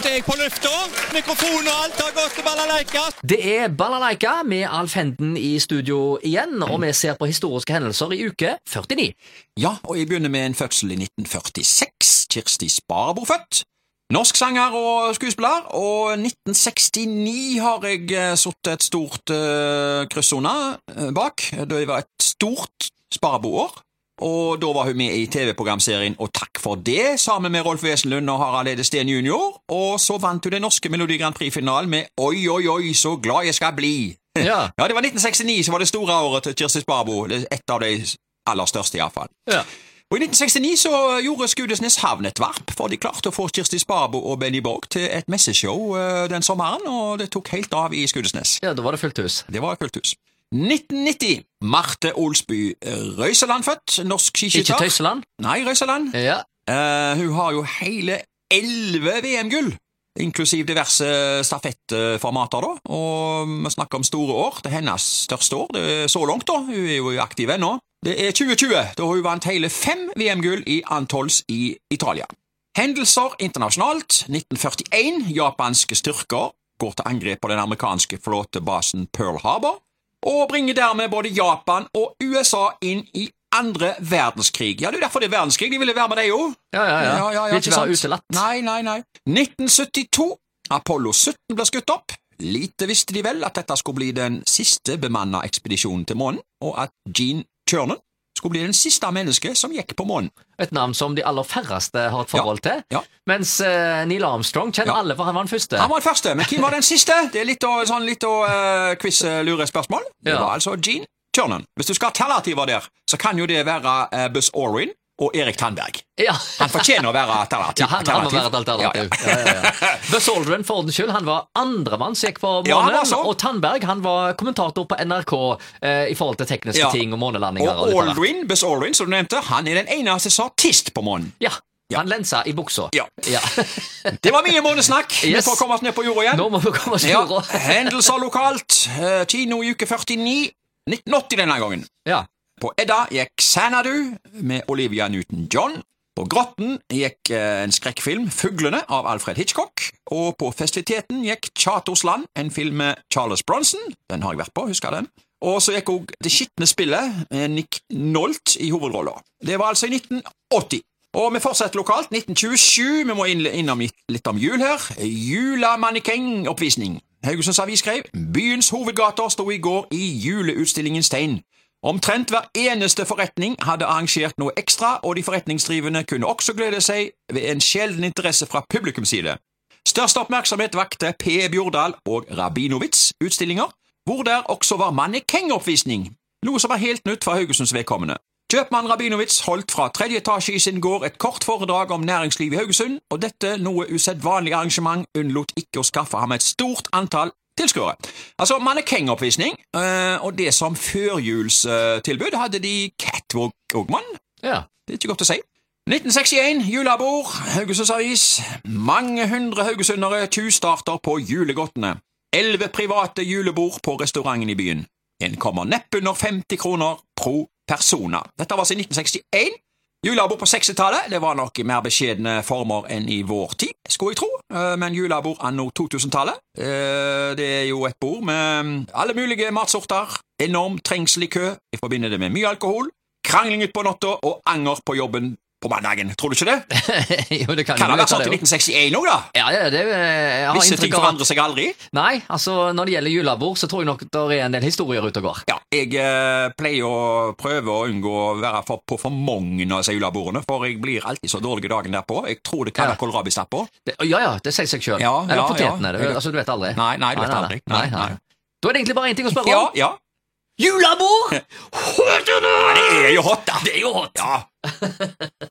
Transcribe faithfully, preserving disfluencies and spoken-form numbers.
er jeg på lufta. Mikrofon og alt har gått til balalaika. Det er Balalaika med Alf Henden i studio igjen, og vi ser på historiske hendelser i uke førtini. Ja, og jeg begynner med en fødsel i nitten førtiseks. Kirsti Sparbo født. Norsk sanger og skuespiller, og nitten sekstini har jeg satt et stort uh, kryssona bak. Det var et stort Sparbo-år. Og da var hun med i T V-programserien Og takk for det, sammen med Rolf Wesenlund og Harald Edesteen junior, og så vant hun den norske Melodi Grand Prix-finalen med Oi, oi, oi, så glad jeg skal bli. Ja. Ja, det var nitten sekstini, så var det store året til Kirsti Sparbo, et av de aller største i hvert fall. Ja. Og i nitten sekstini så gjorde Skudenes havn et varp, for de klarte å få Kirsti Sparbo og Benny Borg til et messeshow uh, den sommeren, og det tok helt av i Skudenes. Ja, da var det fullt hus. Det var fullt hus. nitten nitti, Marte Olsby Røiseland født, norsk skiskytter. Ikke Tøyseland? Nei, Røiseland. Ja. Uh, hun har jo hele elleve V M-gull, inklusiv diverse stafettformater da, og vi snakker om store år. Det er hennes største år, det er så langt da, hun er jo aktiv ennå. Det er tjue tjue, da hun vant hele fem V M-gull i Antols i Italia. Hendelser internasjonalt, nitten førtien, japanske styrker går til angrep på den amerikanske flåtebasen Pearl Harbor, og bringer dermed både Japan og U S A inn i andre verdenskrig. Ja, det er derfor det er verdenskrig, de ville være med deg jo. Ja, ja, ja. Ja, ja, ja, Vil ikke være sant? utelatt. Nei, nei, nei. nitten syttito, Apollo sytten ble skutt opp. Lite visste de vel at dette skulle bli den siste bemanna ekspedisjonen til månen, og at Gene Cernan skulle bli den siste menneske som gikk på månen. Et navn som de aller færreste har et forhold Ja, til, ja. mens uh, Neil Armstrong kjenner Ja. alle, for han var den første. Han var den første, men hvem var den siste? Det er litt å, sånn litt å uh, quiz-lure-spørsmål. Det Ja. var altså Gene Cernan. Hvis du skal ha alternativer der, så kan jo det være uh, Buzz Aldrin og Erik Tandberg. Ja. Han fortjener å være alternativ. Ja, han, han må være et alternativ. Ja, ja, ja. Buzz Aldrin, for ordens skyld, han var andremann som gikk på Ja, han månen, var så. og Tandberg, han var kommentator på N R K eh, i forhold til tekniske Ja. ting og månelandinger. Og litt av hvert. Aldrin, Buzz Aldrin, som du nevnte, han er den eneste som har artist på månen. Ja, Ja. han lensa i buksa. Ja. Ja. Det var mye månesnakk. Vi Yes. får komme oss ned på jorda igjen. Nå må vi komme oss Ja. jorda. Hendelser lokalt. Eh, Kino i uke førtini. nitten åtti denne gangen. Ja. På Edda gikk Xanadu med Olivia Newton-John. På Grotten gikk eh, en skrekkfilm, Fuglene, av Alfred Hitchcock. Og på festiviteten gikk Chatos land, en film med Charles Bronson. Den har jeg vært på, husker den. Og så gikk også Det skitne spillet med Nick Nolte i hovedrollen. Det var altså i nitten åtti. Og vi fortsetter lokalt. nitten tjuesju, vi må inn, innom litt om jul her. Julamannekeng-oppvisning. Haugesunds Avis skrev: Byens hovedgater sto i går i juleutstillingens tegn. Omtrent hver eneste forretning hadde arrangert noe ekstra, og de forretningsdrivende kunne også glede seg ved en sjelden interesse fra publikums side. Største oppmerksomhet vakte P. Bjordal og Rabinowitz utstillinger, hvor der også var mannekengoppvisning, noe som var helt nytt for Haugesunds vedkommende. Kjøpmann Rabinowitz holdt fra tredje etasje i sin gård et kort foredrag om næringsliv i Haugesund, og dette noe usedvanlig arrangement unnlot ikke å skaffe ham et stort antall tilskuere. Altså mannekengoppvisning, og det som førjulstilbud hadde de Catwalk-Ogman. Ja. Det er ikke godt å si. nitten sekstien, julebord, Haugesunds Avis. Mange hundre haugesundere tjuvstarter på julegodtene. Elleve private julebord på restauranten i byen. En kommer nepp under femti kroner pro persona. Dette var siden nitten sekstien. Julebord på sekstitallet, det var nok i mer beskjedne former enn i vår tid, skulle jeg tro, men julebord anno to-tusen-tallet, det er jo et bord med alle mulige matsorter, enorm trengsel i kø, i forbindelse med mye alkohol, krangling ut på natta og anger på jobben på mandagen. Tror du ikke det? Jo, det kan, Kan det jo være sånn det til jo. nitten sekstien også, da? Ja, ja, det jeg har Visse ting inntrykk av at- forandrer seg aldri. Nei, altså når det gjelder julebord, så tror jeg nok det er en del historier ute og går. Ja, jeg eh, pleier å prøve å unngå å være for, på for mange av disse julebordene, for jeg blir alltid så dårlig dagen derpå. Jeg tror det kan Ja. være kålrabistapp på. Det, ja, ja, det sier seg selv. Ja, Eller ja, potetene, ja. det, altså du vet aldri. Nei, nei, du vet aldri. Nei, nei. Da er det egentlig bare en ting å spørre Ja, om. ja. Julebord! Ja, det er jo hot, da. Det er jo hot. Ja.